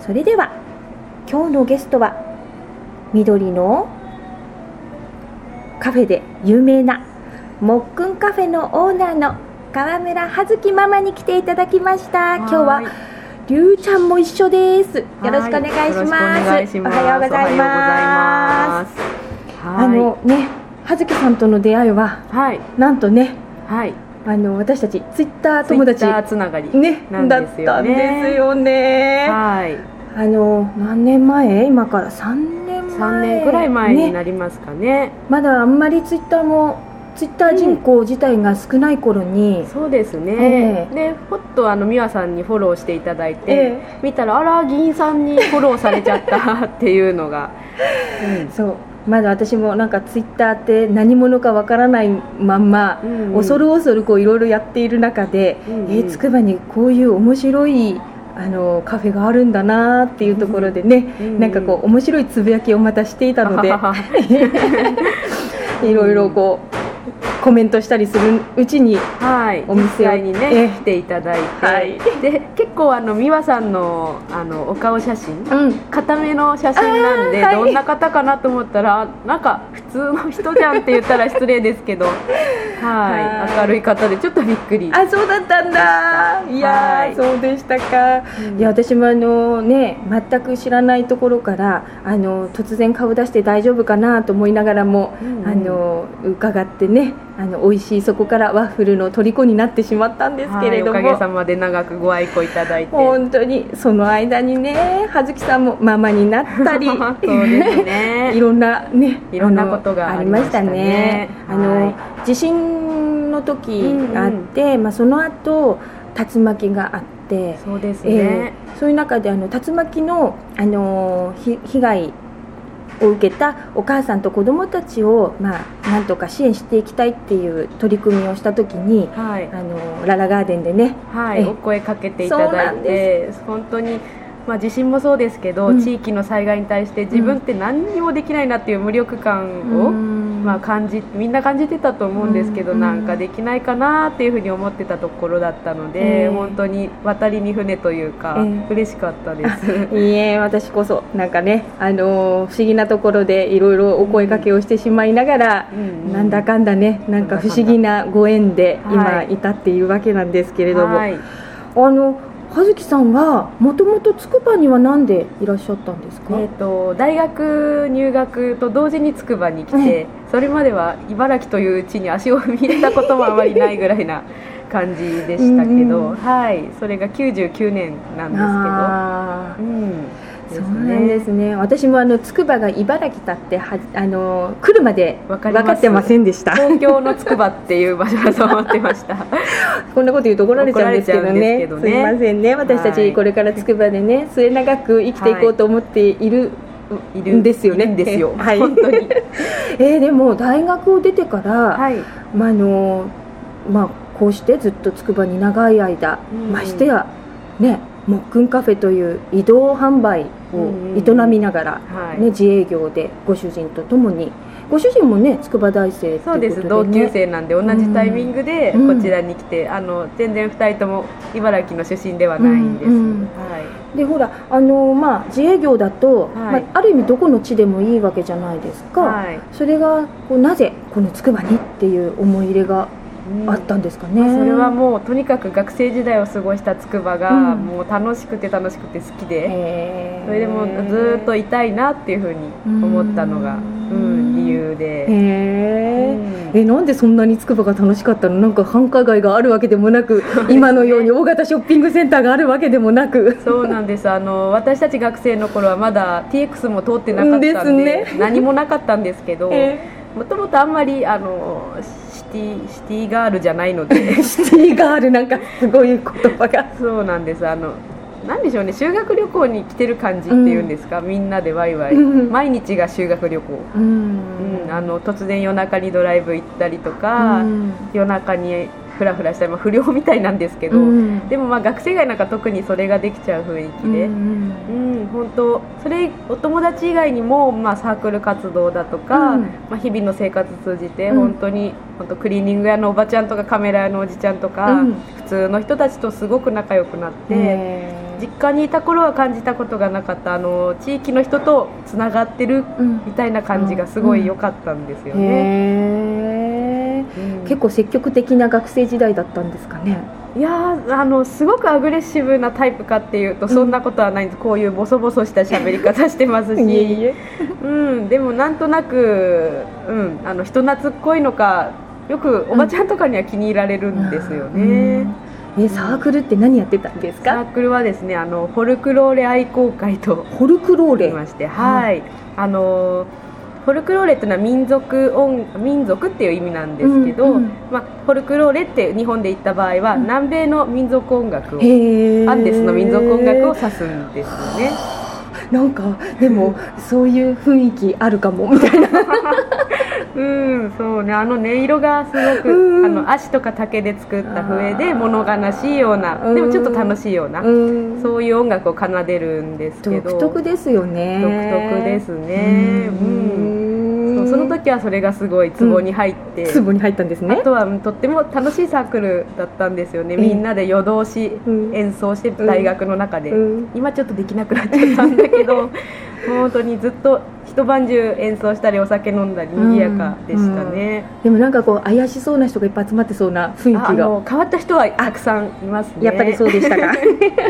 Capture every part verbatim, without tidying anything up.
それでは今日のゲストは緑のカフェで有名なもっくんカフェのオーナーの川村葉月ママに来ていただきました。今日はりゅうちゃんも一緒です。よろしくお願いします。 よろしくお願いします。 おはようございます。あのね、葉月さんとの出会いは、はい、なんとね、はい、あの私たちツイッター友達つながりね、だったんですよね。はい。あの何年前？今からさんねんまえ、 さんねんくらい前になりますかね。 まだあんまりツイッターもツイッター人口自体が少ない頃に、 うん、そうですね、えー、でほっとあの美和さんにフォローしていただいて、えー、見たらあら議員さんにフォローされちゃったっていうのが、 うん、そうまだ私もなんかツイッターって何者かわからないまんま、うんうん、恐る恐るこういろいろやっている中で、うんうん、えー、つくばにこういう面白いあのカフェがあるんだなっていうところでね、うんうん、なんかこう面白いつぶやきをまたしていたのでいろいろこうコメントしたりするうちに、はい、お店にね来ていただいて、はい、で結構あの美和さん の, あのお顔写真、うん、固めの写真なんで、はい、どんな方かなと思ったらなんか普通の人じゃんって言ったら失礼ですけど、はい、明るい方でちょっとびっくり。 あ、そうだったんだ。いや、はい、そうでしたか、うん、いや私もあの、ね、全く知らないところからあの突然顔出して大丈夫かなと思いながらも、うんうん、あの伺ってね、あの美味しいそこからワッフルの虜になってしまったんですけれども、 はい、おかげさまで長くご愛顧いただいて本当にその間にね葉月さんもママになったりそうですねいろんなねいろんなことがありましたね。 あの、はい、地震の時があって、うんうん、まあ、その後竜巻があってそうですね、 えー、そういう中であの竜巻の、あの被害を受けたお母さんと子どもたちを、まあ、なんとか支援していきたいっていう取り組みをしたときに、はい、あのララガーデンでね、 はい、お声かけていただいて本当に、まあ、地震もそうですけど、うん、地域の災害に対して自分って何にもできないなっていう無力感を、うん、まあ、感じみんな感じてたと思うんですけど、うん、なんかできないかなっていうふうに思ってたところだったので、えー、本当に渡りに船というか、えー、嬉しかったです。 いいえ、私こそなんかね、あのー、不思議なところでいろいろお声かけをしてしまいながら、うん、なんだかんだね、なんか不思議なご縁で今至っているわけなんですけれども、はい、あの葉月さんはもともとつくばには何でいらっしゃったんですか？ えーと、大学入学と同時につくばに来て、それまでは茨城という地に足を踏み入れたこともあまりないぐらいな感じでしたけど、うん、はい、それがきゅうじゅうきゅうねんなんですけど、うん、 そうなんですね。私もあのつくばが茨城だってはあの来るまで分かってませんでした。 東京のつくばっていう場所だと思ってましたこんなこと言うと怒られちゃうんですけど ね, けどねすいませんね。私たちこれからつくばでね、末永く生きていこうと思っている、はい、んですよね。 いるんですよ、 はい、本当にえー、でも大学を出てから、はい、まああのまあ、こうしてずっとつくばに長い間、うん、ましてやね、もっくんカフェという移動販売を営みながら、ね、うん、自営業でご主人とともに、ご主人もね筑波大生ということで、ね、 そうです、同級生なんで同じタイミングでこちらに来て、うん、あの全然ふたりとも茨城の出身ではないんです、うんうん、はい、 でほらあの、まあ、自営業だと、はい、まあ、ある意味どこの地でもいいわけじゃないですか、はい、それがこうなぜこの筑波にっていう思い入れがあったんですかね。 うん、それはもうとにかく学生時代を過ごした筑波が、うん、もう楽しくて楽しくて好きで、それでもずっといたいなっていうふうに思ったのが、うん、理由で。 へー、うん、えなんでそんなに筑波が楽しかったの？なんか繁華街があるわけでもなく今のように大型ショッピングセンターがあるわけでもなくそうなんです。あの私たち学生の頃はまだ ティーエックス も通ってなかったん で, で、ね、何もなかったんですけど、もともとあんまりあのシティ、シティガールじゃないのでシティガール、なんかすごい言葉がそうなんです。あのなんでしょうね、修学旅行に来てる感じっていうんですか、うん、みんなでワイワイ、うん、毎日が修学旅行、うんうん、あの突然夜中にドライブ行ったりとか、うん、夜中にフラフラしたり、まあ、不良みたいなんですけど、うん、でもまあ学生街なんか特にそれができちゃう雰囲気で、うんうん、本当それお友達以外にも、まあ、サークル活動だとか、うん、まあ、日々の生活通じて本当に、本当クリーニング屋のおばちゃんとかカメラ屋のおじちゃんとか、うん、普通の人たちとすごく仲良くなって、 実家にいた頃は感じたことがなかったあの地域の人とつながってるみたいな感じがすごい良かったんですよね、うんへー、うん、結構積極的な学生時代だったんですかね。 いやあのすごくアグレッシブなタイプかっていうとそんなことはないんです、うん、こういうボソボソした喋り方してますしいえいえ、うん、でもなんとなく、うん、あの人懐っこいのかよくおばちゃんとかには気に入られるんですよね、うんうん、えサークルって何やってたんですか？ サークルはですねあのフォルクローレ愛好会とフォルクローレいまして、はい、あのフォルクローレっていうのは民族音民族っていう意味なんですけど、うんうんまあ、フォルクローレって日本で言った場合は、うん、南米の民族音楽をアンデスの民族音楽を指すんですよね。 なんかでもそういう雰囲気あるかもみたいなうんそうねあの音色がすごく、うん、あの足とか竹で作った笛で物悲しいようなでもちょっと楽しいような、うん、そういう音楽を奏でるんですけど独特ですよね。 独特ですね、うん、そうその時はそれがすごいツボに入って、 うん、ツボに入ったんですね。 あとはとっても楽しいサークルだったんですよね。みんなで夜通し演奏して大学の中で、うん、今ちょっとできなくなっちゃったんだけど本当にずっと一晩中演奏したりお酒飲んだり賑やかでしたね、 うんうん、でもなんかこう怪しそうな人がいっぱい集まってそうな雰囲気があの変わった人はたくさんいますね。 やっぱりそうでしたか、うん、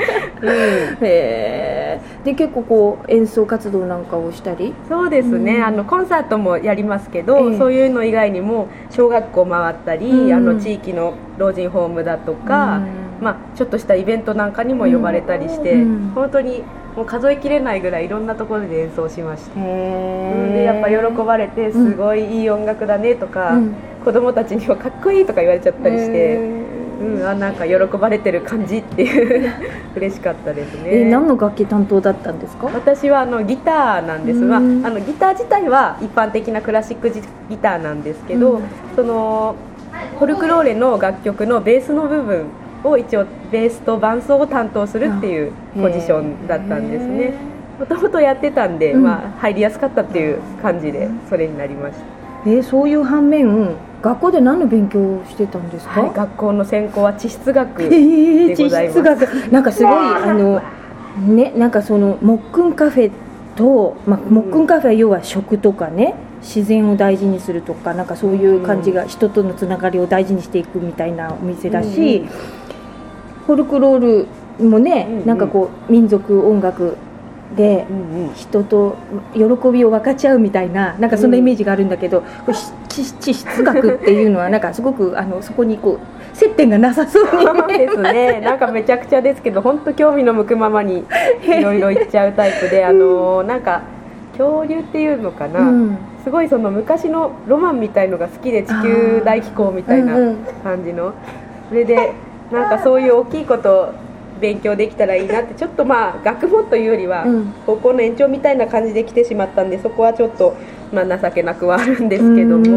へーで結構こう演奏活動なんかをしたりそうですね、うん、あのコンサートもやりますけど、えー、そういうの以外にも小学校回ったり、うん、あの地域の老人ホームだとか、うんまあ、ちょっとしたイベントなんかにも呼ばれたりして、うん、本当にもう数えきれないぐらいいろんなところで演奏しました。でやっぱ喜ばれてすごいいい音楽だねとか、うん、子供たちにはかっこいいとか言われちゃったりして、うん、あなんか喜ばれてる感じっていう嬉しかったですね。 え何の楽器担当だったんですか？ 私はあのギターなんですが、あのギター自体は一般的なクラシックギターなんですけど、うん、そのフォルクローレの楽曲のベースの部分を一応ベースと伴奏を担当するっていうポジションだったんですね。もともとやってたんで、うんまあ、入りやすかったっていう感じでそれになりました。 えー、そういう反面学校で何の勉強をしてたんですか？ はい、学校の専攻は地質学でございます、えー、地質学なんかすごいあの、ね、なんかそのもっくんカフェと、まあ、もっくんカフェは要は食とかね自然を大事にするとかなんかそういう感じが、うん、人とのつながりを大事にしていくみたいなお店だし、うん、フォルクロールもね、うんうん、なんかこう民族音楽で人と喜びを分かち合うみたいななんかそんなイメージがあるんだけど、これ地質学っていうのはなんかすごくあのそこにこう接点がなさそうにそうですね。なんかめちゃくちゃですけど本当興味の向くままにいろいろ言っちゃうタイプであのなんか恐竜っていうのかな、うん、すごいその昔のロマンみたいのが好きで地球大気候みたいな感じの、うんうん、それでなんかそういう大きいこと勉強できたらいいなってちょっとまあ学問というよりは高校の延長みたいな感じで来てしまったんでそこはちょっとまあ情けなくはあるんですけども、うん、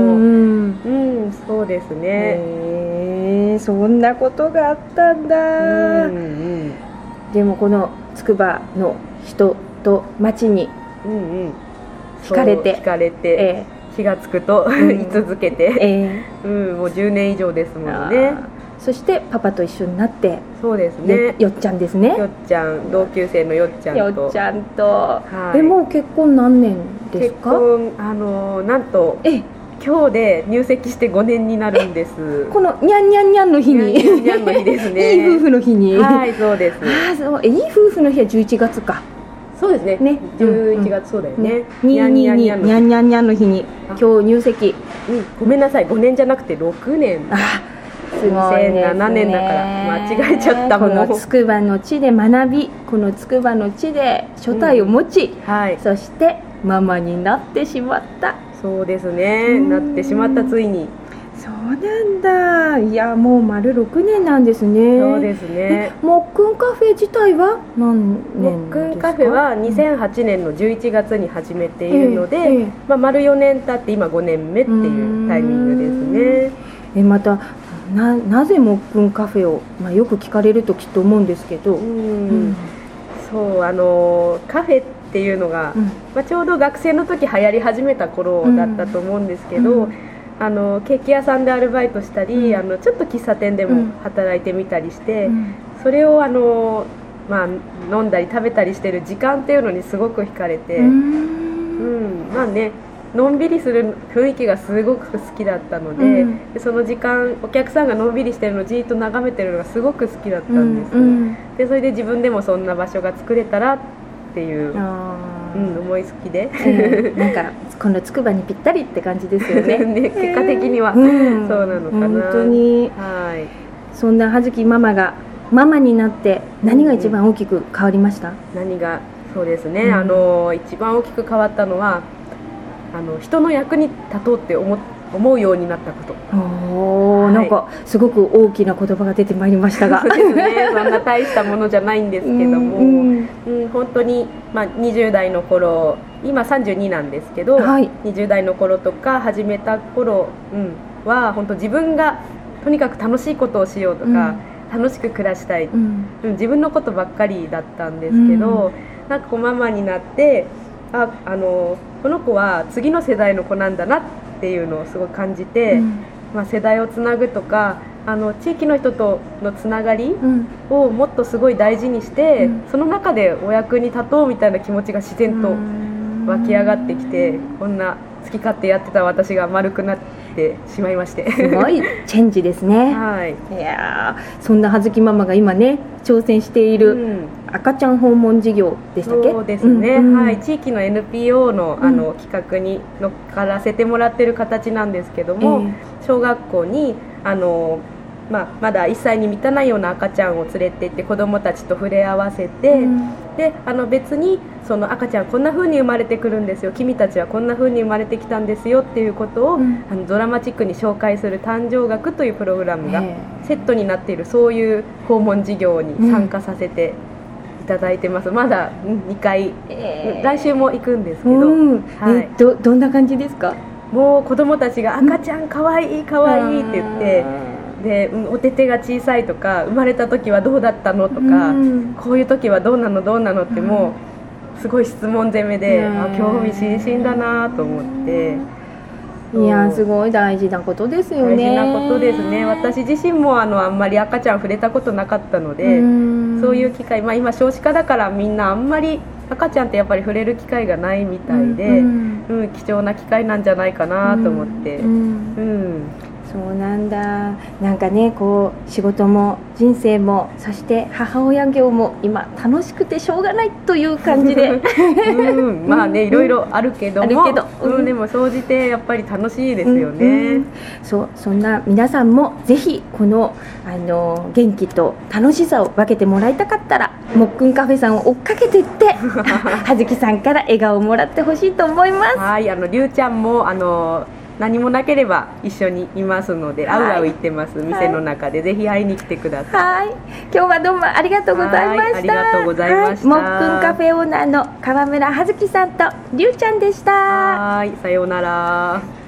うん、そうですね。 へー、そんなことがあったんだ、うんうん、でもこのつくばの人と町に惹かれて、 うんうん、惹かれて、えー、気がつくと、うん、居続けて、えーうん、もうじゅうねん以上ですもんね。 そしてパパと一緒になってそうですねよ, よっちゃんですね。 よっちゃん同級生のよっちゃんとよっちゃんと、はい、えもう結婚何年ですか？ 結婚あのなんとえ今日で入籍してごねんになるんです。 このにゃんにゃんにゃんの日ににゃんにゃんの日ですねいい夫婦の日にはいそうです。 あそうえいい夫婦の日はじゅういちがつか。 そうですねねじゅういちがつ、うん、そうだよね、 うん、にゃんにゃんにゃんにゃんにゃんにゃんの日に今日入籍、 うん、ごめんなさいごねんじゃなくてろくねんあにせんななねんだから間違えちゃったもん。 このつくばの地で学びこのつくばの地で所帯を持ち、うんはい、そしてママになってしまった。 そうですねなってしまったついに。 そうなんだ。いやもう丸ろくねんなんですね。 そうですね。 もっくんカフェ自体は何年もっくんカフェはにせんはちねんのじゅういちがつに始めているので、えーえーまあ、丸よねん経って今ごねんめっていうタイミングですね。 えまた な, なぜもっくんカフェを、まあ、よく聞かれるときっと思うんですけど、うん、うん、 そうあのカフェっていうのが、うんまあ、ちょうど学生の時流行り始めた頃だったと思うんですけど、うん、あのケーキ屋さんでアルバイトしたり、うん、あのちょっと喫茶店でも働いてみたりして、うん、それをあのまあ、飲んだり食べたりしてる時間っていうのにすごく惹かれて、うん、まあね、のんびりする雰囲気がすごく好きだったので、うん、でその時間お客さんがのんびりしてるのをじっと眺めてるのがすごく好きだったんです、うん、でそれで自分でもそんな場所が作れたらっていう、うん、思い好きで、 えー、なんかこのつくばにぴったりって感じですよねね、結果的には、えー、そうなのかな、 本当に、はい、そんな葉月ママがママになって何が一番大きく変わりました？うん、 何がそうですね、うん、あの一番大きく変わったのはあの人の役に立とうって思思うようになったこと。 お、はい、なんかすごく大きな言葉が出てまいりましたがそうですね、そんな大したものじゃないんですけども、うんうん、本当に、まあ、にじゅう代の頃、今さんじゅうになんですけど、はい、にじゅう代の頃とか始めた頃、うん、は本当自分がとにかく楽しいことをしようとか、うん、楽しく暮らしたい、うんうん、自分のことばっかりだったんですけど、うん、なんかこうママになってああのこの子は次の世代の子なんだなっていうのをすごい感じて、うん、まあ、世代をつなぐとかあの地域の人とのつながりをもっとすごい大事にして、うん、その中でお役に立とうみたいな気持ちが自然と湧き上がってきて、こんな好き勝手やってた私が丸くなってしまいましてすごいチェンジですね、はい、いやそんな葉月ママが今ね挑戦している、うん、赤ちゃん訪問事業でしたっけ？ そうですね、うんうん、はい、地域の エヌピーオー の, あの、うん、企画に乗っからせてもらってる形なんですけども、えー、小学校にあの、まあ、まだいっさいに満たないような赤ちゃんを連れて行って子どもたちと触れ合わせて、うん、であの別にその赤ちゃんこんな風に生まれてくるんですよ、君たちはこんな風に生まれてきたんですよっていうことを、うん、あのドラマチックに紹介する誕生学というプログラムがセットになっている、そういう訪問事業に参加させていただいてます、うん、まだにかい、えー、来週も行くんですけど、うん、 はい、ど, どんな感じですか？ もう子どもたちが赤ちゃんかわいいかわいいって言って、でお手手が小さいとか生まれた時はどうだったのとか、うん、こういう時はどうなのどうなのってもうすごい質問攻めで、うん、あ興味津々だなと思って、 いやすごい大事なことですよね。 大事なことですね。私自身もあのあんまり赤ちゃん触れたことなかったので、うん、そういう機会、まあ、今少子化だからみんなあんまり赤ちゃんってやっぱり触れる機会がないみたいで、うんうん、貴重な機会なんじゃないかなと思って、うんうんうんそうなんだ。なんかねこう仕事も人生もそして母親業も今楽しくてしょうがないという感じでうん、まあねいろいろあるけども、あるけど、うんうん、でも総じてやっぱり楽しいですよね、うんうん、 そうそんな皆さんもぜひこの、あの元気と楽しさを分けてもらいたかったらもっくんカフェさんを追っかけていって葉月さんから笑顔をもらってほしいと思います。 はい、あのりゅうちゃんもあの何もなければ一緒にいますので、はい、あうあう言ってます店の中で、はい、ぜひ会いに来てください。はい、 今日はどうもありがとうございました。ありがとうございました。 もっくんカフェオーナーの川村葉月さんとりゅうちゃんでした。 はい、さようなら。